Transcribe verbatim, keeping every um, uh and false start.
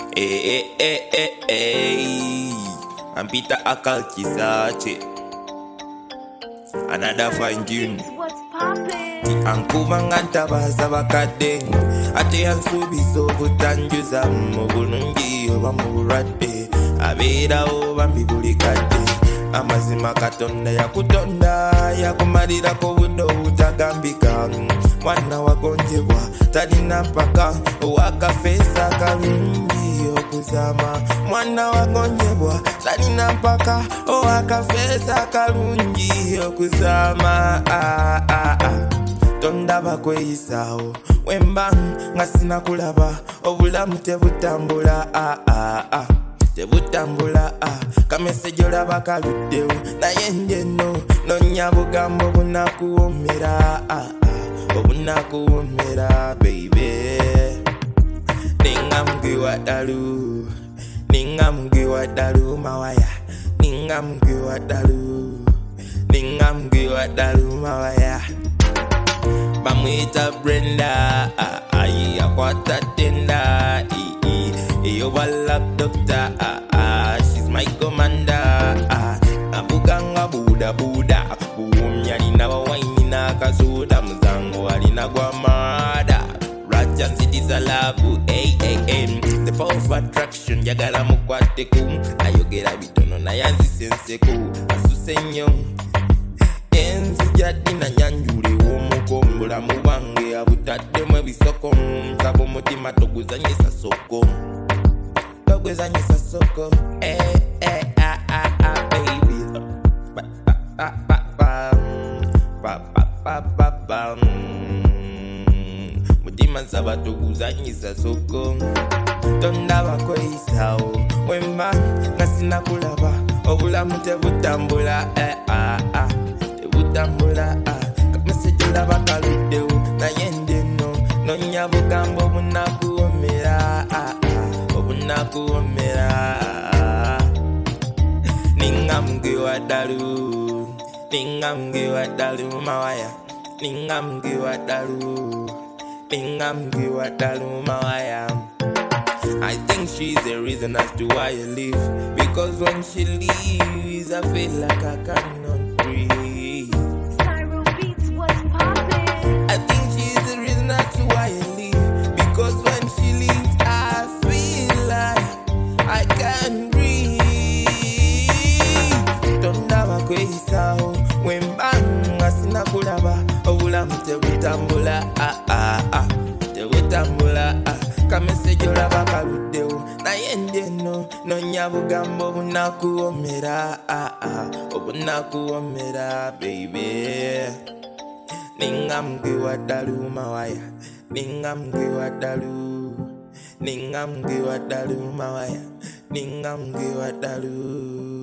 Eh, eh, eh, eh, eh. Ampita akal kisache. Another fine tune. What's poppin'? Ti ankubanganta baza bakadde. Ate yansuubiza obutanjuza mu bulungi oba mu bulwadde. Abeerawo bambi buli kadde. Amazima Katonda yakutonda yakumalirako budde obutagambika. Mwana wagonjebwa talina mpaka owakafeesa akalungi okuzama. Mwana wagonjebwa talina mpaka owakafeesa akalungi okuzama. ah, ah, ah. Tondaba kweyisaawo wemba nga sinakulaba obulamu tebutambula. ah, ah, ah. Tebutambula ah. Kamesejo olaba kaluddewo naye njenno nonya bugambo bunakuwomera. ah, ah. Obunakuwomera baby. Ninga mgiwa dalu, ninga mgiwa dalu mawaya, ninga mgiwa dalu, ninga mgiwa dalu mawaya. Bamwita Brenda, ayi akwata tenda, iyo wala doctor, she's my commander. Abuganga buda buda, buumya lina wawaini na kazuda mzango alina gwamada. Rajan cities a love, hey hey hey. The power of attraction yagala mukwateku, ayogera bitono na yanzi senseku. Asusenyo enzi jadi na nyanjule womukongola mubange abutadde mu bisoko. Nsaba omutima toguzanyisa soko, toguzanyisa soko. eh eh ah ah ah baby. Ba ba ba ba ba ba ba ba ba. Mutima nsaba toguzanyisa soko. Tondaba kweyisaawo wemba nga sinakulaba obulamu tebutambula. eh ah ah tebutambula ah. Kamesejo olaba kaluddewo naye njenno nonya bugambo bunakuwomera. ah ah obunakuwomera. Ninga mgiwa dalu, ninga mgiwa dalu mawaya, ninga mgiwa dalu, ninga mgiwa dalu mawaya. I think she's the reason as to why I live, because when she leaves I feel like I cannot breathe. Styro Beats, what's poppin'? I think she's the reason as to why I live, because when she leaves I feel like I can't breathe. Tondaba kweyisaawo wemba nga sinakulaba obulamu tebutambula. ah ah ah tebutambula ah. Kamesejo olaba kaluddewo naye njenno nonya bugambo bunakuwomera. ah ah obunakuwomera baby. Ninga mgiwa dalu mawaya, ninga mgiwa dalu, ninga mgiwa dalu mawaya, ninga mgiwa dalu.